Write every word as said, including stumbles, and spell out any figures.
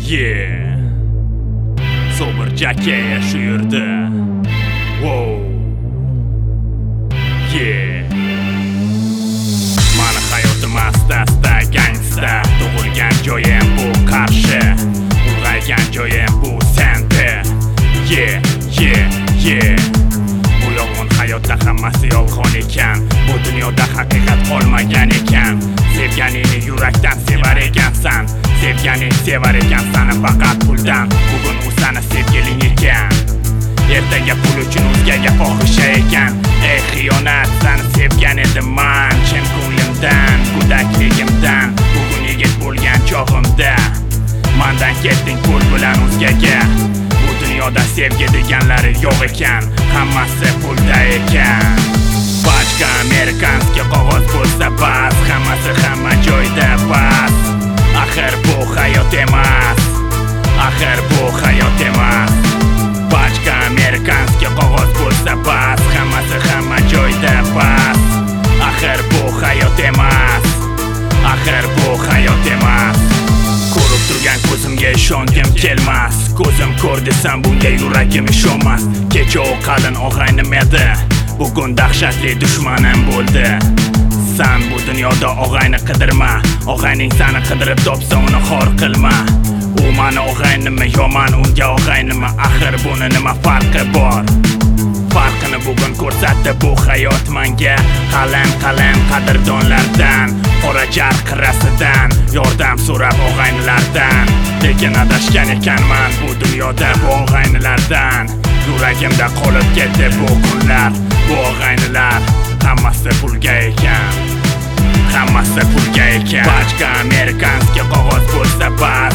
Yeah Sober jaka yashirdi. Wow Yeah Mani hayotim asta-asta gangsta. Tug'ilgan joyim bu Qarshi, ulg'aygan joyim bu Senti. Yeah yeah yeah Bu yolg'on hayotda hammasi yolg'on ekan. Bu dunyoda haqiqat qolmagan ekan. Sevganingni yurakdan sevar ekansan. Sevganing sevar ekansan faqat puldan. Bugun u seni sevgiling ekan. Ertaga pul uchun o'zgaga fohisha ekan. Ey xiyonat, seni sevgan edim man chin ko'nglimdan, go'dakligimdan. Bugun yigit bo'lgan chog'imda mandan ketding pul bilan o'zgaga. Bu dunyoda sevgi deganlari yo'q ekan, hammasi pulda ekan. Pachka amerikanskiy qog'oz bo'lsa bas, hammasi hamma joyda bas. Axir bu hayot emas, axir bu hayot emas. Pachka amerikanskiy qog'oz bo'lsa bas, hammasi hamma joyda bas. Axir bu hayot emas, axir bu hayot emas. Ko'rib turgan ko'zimga ishongim kelmas. Ko'zim ko'r desam bunga yuragim ishonmas. Kecha u qalin og'aynim edi, bugun dahshatli dushmanim bo'ldi. San bu dunyoda og'ayni qidirma. Og'ayning seni qidirib topsa uni xor qilma. U mani og'aynimi yoman unga og'aynimi? Axir buni nima farqi bor? Farqini bugun ko'rsatdi bu hayot menga. Qalin qalin qadrdonlardan, qora jarqirasidan yordam so'rab og'aynilardan. Lekin adashgan ekanman bu dunyoda bu og'aynilardan. Yuragimda qolib ketdi bu kunlar. Bu og'aynilar hammasi pulga ekan, hammasi pulga ekan. Pachka amerikanskiy qog'oz bo'lsa bas,